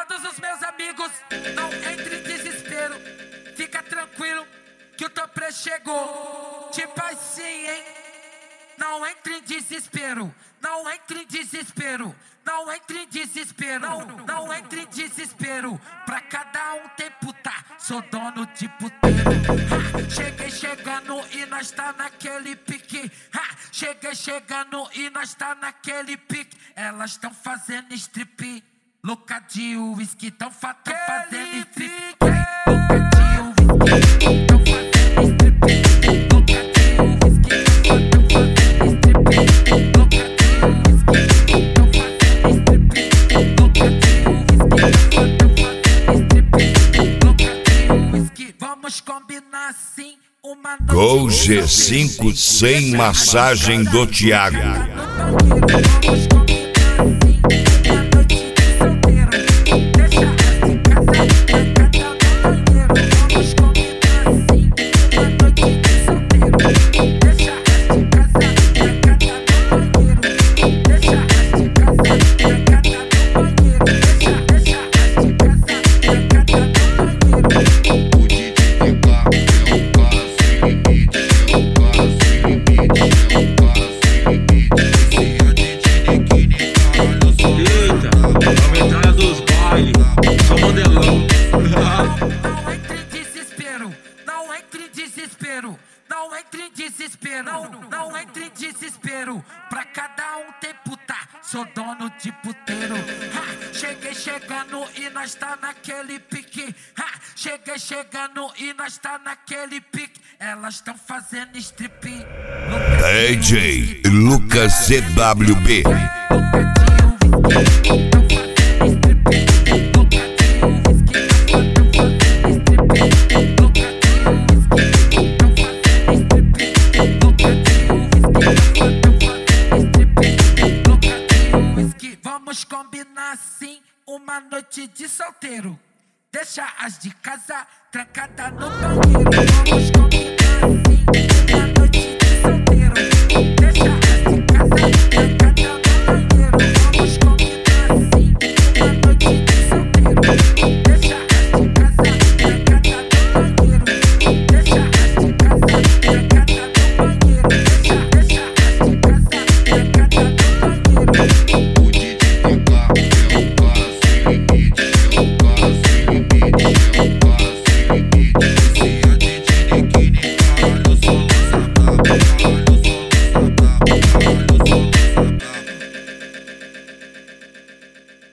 todos os meus amigos, não entre em desespero. Fica tranquilo que o teu preço chegou. Tipo assim, hein? Não entre em desespero. Não entre em desespero. Não entre em desespero. Não entre em desespero. Pra cada um tem puta. Sou dono de puteiro. Cheguei chegando e nós tá naquele pique. Cheguei chegando e nós tá naquele pique. Elas tão fazendo strip. Louca de uísque, tão fazendo strip. Louca de uísque, tão fazendo strip. Louca de uísque, tão fazendo strip. Louca de uísque, tão fazendo strip. Louca de uísque, tão fazendo strip. Louca de uísque, vamos combinar assim. Gol G5 sem massagem do Thiago. Não entre em desespero, não entre em desespero. Pra cada um tem puta, sou dono de puteiro. Cheguei chegando e nós tá naquele pique. Cheguei chegando e nós tá naquele pique. Elas tão fazendo strip. DJ Lucas CWB. Vamos combinar assim uma noite de solteiro. Deixa as de casa trancada no banheiro. Vamos combinar.